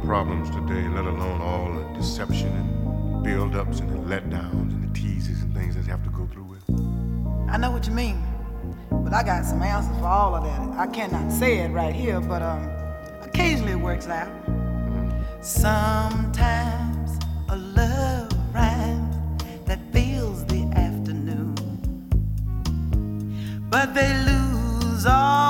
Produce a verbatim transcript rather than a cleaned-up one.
problems today, let alone all the deception and build-ups and the letdowns and the teases and things that you have to go through with? I know what you mean, but I got some answers for all of that. I cannot say it right here, but um, occasionally it works out. Sometimes a love rhyme that fills the afternoon, but they lose all